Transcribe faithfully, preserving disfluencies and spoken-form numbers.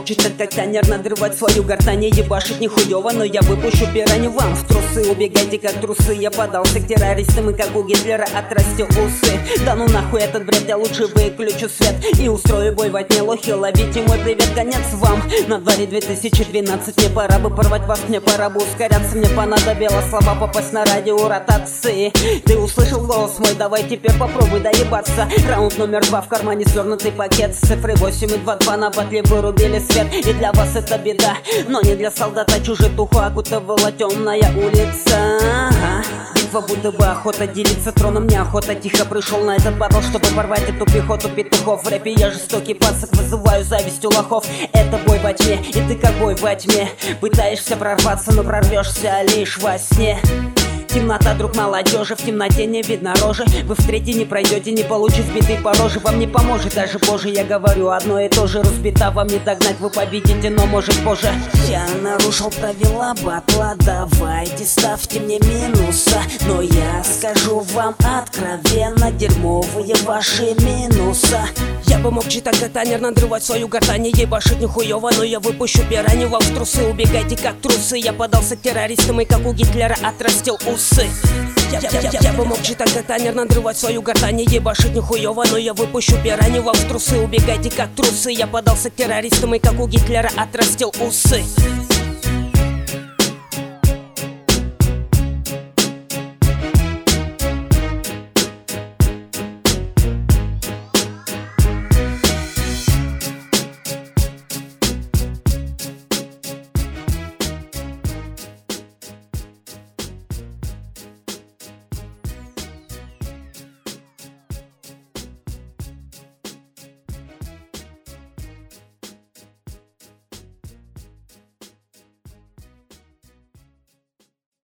мучить так, как танер, надрывать свою гортань и ебашить нихуёво, но я выпущу пиранью вам в трусы. Убегайте как трусы, я подался к террористам и как у Гитлера отрастил усы. Да ну нахуй этот бред, я лучше выключу свет и устрою бой во тьме. Лохи, ловите мой привет, конец вам. На дворе две тысячи двенадцать, мне пора бы порвать вас, мне пора бы ускоряться. Мне понадобилось слова попасть на радио ротации. Ты услышал голос мой, давай теперь попробуй доебаться. Раунд номер два, в кармане свернутый пакет с цифрой восемь и два два. На батле вырубили свет, и для вас это беда, но не для солдата. Чужитуху окутывала темная улица. Ага. Битва будто бы охота, делиться троном неохота. Тихо пришел на этот батл, чтобы порвать эту пехоту петухов. В рэпе я жестокий пацак, вызываю зависть у лохов. Это бой во тьме, и ты как бой во тьме. Пытаешься прорваться, но прорвешься лишь во сне. Темнота, друг молодежи, в темноте не видно рожи. Вы в третий не пройдете, не получите сбитый по роже. Вам не поможет даже позже, я говорю одно и то же. Разбита вам не догнать, вы победите, но может позже. Я нарушил правила батла, давайте ставьте мне минуса. Но я скажу вам откровенно, дерьмовые ваши минуса. Я бы мог читать как танер, надрывать свою гортань и ебашить нихуёво, но я выпущу пиранью вам в трусы. Убегайте как трусы, я подался к террористам и как у Гитлера отрастил усы. Я, я, я, я бы мог читать как танер, надрывать свою гортань и ебашить нихуёво, но я выпущу пиранью вам в трусы. Убегайте как трусы, я подался к террористам и как у Гитлера отрастил усы.